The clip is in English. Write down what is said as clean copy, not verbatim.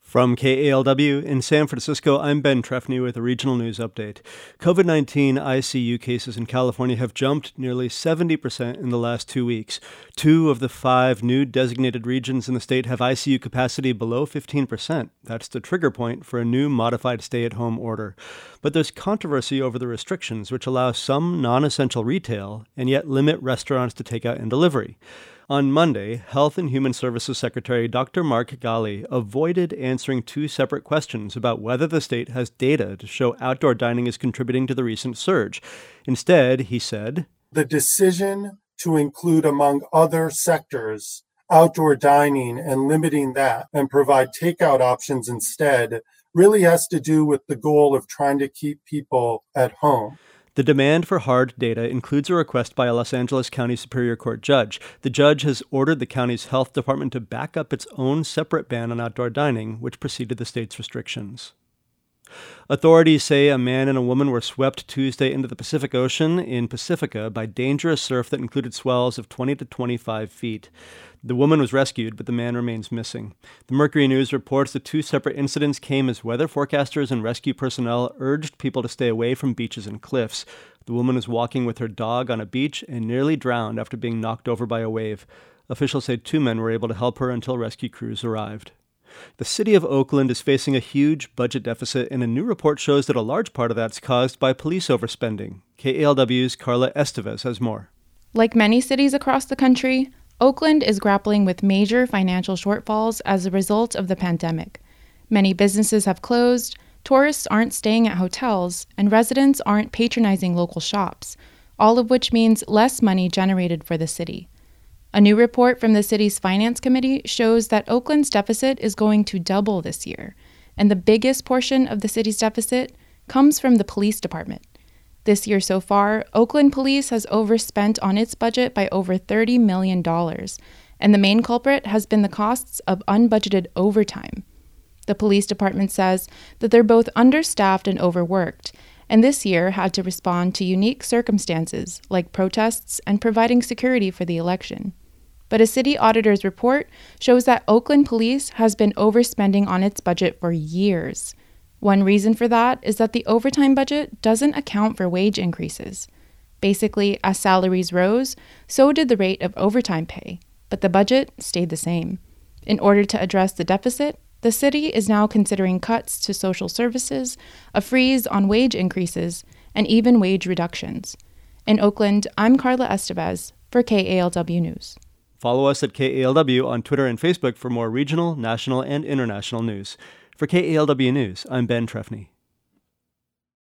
From KALW in San Francisco, I'm Ben Trefny with a regional news update. COVID-19 ICU cases in California have jumped nearly 70% in the last 2 weeks. 2 of the 5 new designated regions in the state have ICU capacity below 15%. That's the trigger point for a new modified stay-at-home order. But there's controversy over the restrictions, which allow some non-essential retail and yet limit restaurants to takeout and delivery. On Monday, Health and Human Services Secretary Dr. Mark Ghaly avoided answering 2 separate questions about whether the state has data to show outdoor dining is contributing to the recent surge. Instead, he said, "The decision to include, among other sectors, outdoor dining and limiting that and provide takeout options instead really has to do with the goal of trying to keep people at home." The demand for hard data includes a request by a Los Angeles County Superior Court judge. The judge has ordered the county's health department to back up its own separate ban on outdoor dining, which preceded the state's restrictions. Authorities say a man and a woman were swept Tuesday into the Pacific Ocean in Pacifica by dangerous surf that included swells of 20 to 25 feet. The woman was rescued, but the man remains missing. The Mercury News reports the 2 separate incidents came as weather forecasters and rescue personnel urged people to stay away from beaches and cliffs. The woman was walking with her dog on a beach and nearly drowned after being knocked over by a wave. Officials say 2 men were able to help her until rescue crews arrived. The city of Oakland is facing a huge budget deficit, and a new report shows that a large part of that's caused by police overspending. KALW's Carla Estevez has more. Like many cities across the country, Oakland is grappling with major financial shortfalls as a result of the pandemic. Many businesses have closed, tourists aren't staying at hotels, and residents aren't patronizing local shops, all of which means less money generated for the city. A new report from the city's finance committee shows that Oakland's deficit is going to double this year, and the biggest portion of the city's deficit comes from the police department. This year so far, Oakland Police has overspent on its budget by over $30 million, and the main culprit has been the costs of unbudgeted overtime. The police department says that they're both understaffed and overworked, and this year had to respond to unique circumstances like protests and providing security for the election. But a city auditor's report shows that Oakland Police has been overspending on its budget for years. One reason for that is that the overtime budget doesn't account for wage increases. Basically, as salaries rose, so did the rate of overtime pay, but the budget stayed the same. In order to address the deficit, the city is now considering cuts to social services, a freeze on wage increases, and even wage reductions. In Oakland, I'm Carla Estevez for KALW News. Follow us at KALW on Twitter and Facebook for more regional, national, and international news. For KALW News, I'm Ben Trefny.